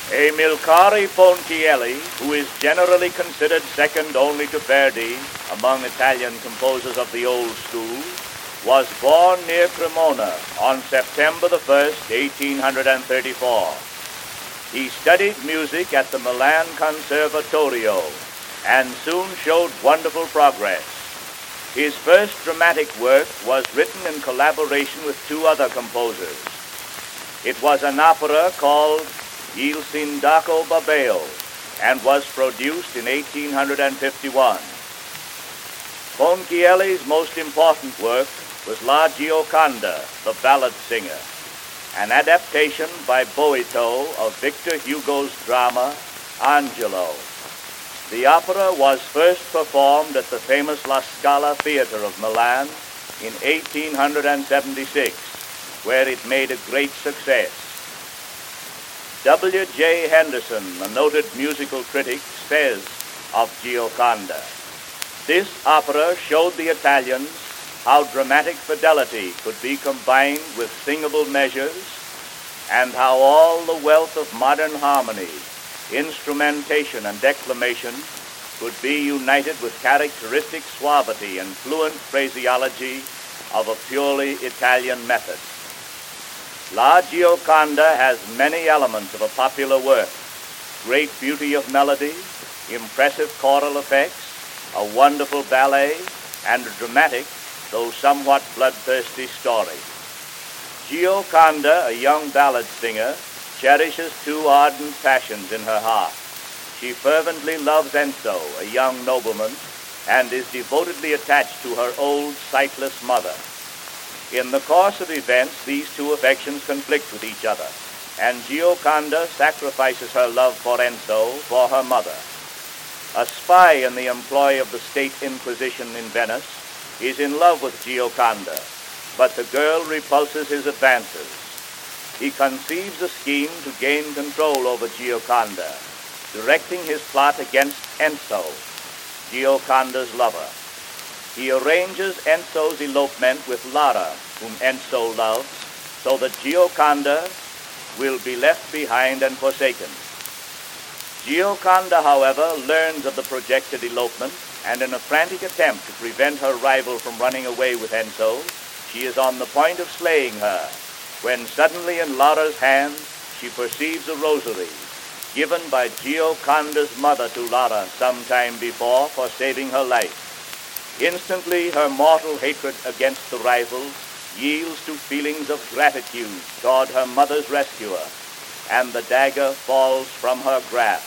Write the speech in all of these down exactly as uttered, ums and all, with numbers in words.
Amilcare Ponchielli, who is generally considered second only to Verdi among Italian composers of the old school, was born near Cremona on September the first, eighteen thirty-four. He studied music at the Milan Conservatorio and soon showed wonderful progress. His first dramatic work was written in collaboration with two other composers. It was an opera called Il Sindaco Babbeo and was produced in eighteen fifty-one. Ponchielli's most important work was La Gioconda, the ballad singer, an adaptation by Boito of Victor Hugo's drama Angelo. The opera was first performed at the famous La Scala Theater of Milan in eighteen seventy-six, where it made a great success. W J Henderson, a noted musical critic, says of Gioconda, "This opera showed the Italians how dramatic fidelity could be combined with singable measures, and how all the wealth of modern harmony, instrumentation, and declamation could be united with characteristic suavity and fluent phraseology of a purely Italian method." La Gioconda has many elements of a popular work: great beauty of melody, impressive choral effects, a wonderful ballet, and a dramatic, though somewhat bloodthirsty story. Gioconda, a young ballad singer, cherishes two ardent passions in her heart. She fervently loves Enzo, a young nobleman, and is devotedly attached to her old, sightless mother. In the course of events, these two affections conflict with each other, and Gioconda sacrifices her love for Enzo for her mother. A spy in the employ of the State Inquisition in Venice is in love with Gioconda, but the girl repulses his advances. He conceives a scheme to gain control over Gioconda, directing his plot against Enzo, Gioconda's lover. He arranges Enzo's elopement with Lara, whom Enzo loves, so that Gioconda will be left behind and forsaken. Gioconda, however, learns of the projected elopement, and in a frantic attempt to prevent her rival from running away with Enzo, she is on the point of slaying her, when suddenly in Lara's hand she perceives a rosary, given by Gioconda's mother to Lara some time before for saving her life. Instantly, her mortal hatred against the rivals yields to feelings of gratitude toward her mother's rescuer, and the dagger falls from her grasp.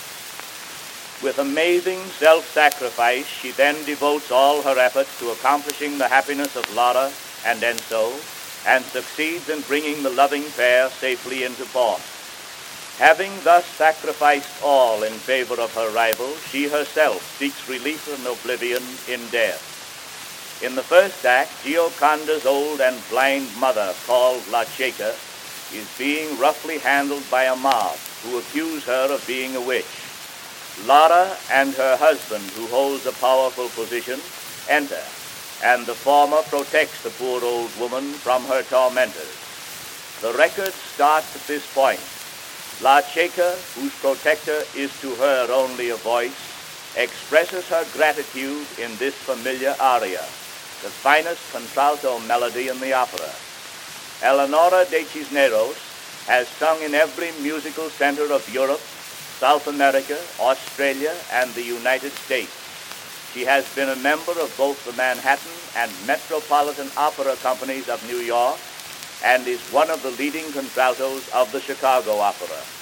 With amazing self-sacrifice, she then devotes all her efforts to accomplishing the happiness of Lara and Enzo, and succeeds in bringing the loving pair safely into port. Having thus sacrificed all in favor of her rival, she herself seeks relief from oblivion in death. In the first act, Gioconda's old and blind mother, called La Cieca, is being roughly handled by a mob who accuse her of being a witch. Lara and her husband, who holds a powerful position, enter, and the former protects the poor old woman from her tormentors. The record starts at this point. La Cieca, whose protector is to her only a voice, expresses her gratitude in this familiar aria, the finest contralto melody in the opera. Eleonora de Cisneros has sung in every musical center of Europe, South America, Australia, and the United States. She has been a member of both the Manhattan and Metropolitan Opera Companies of New York, and is one of the leading contraltos of the Chicago Opera.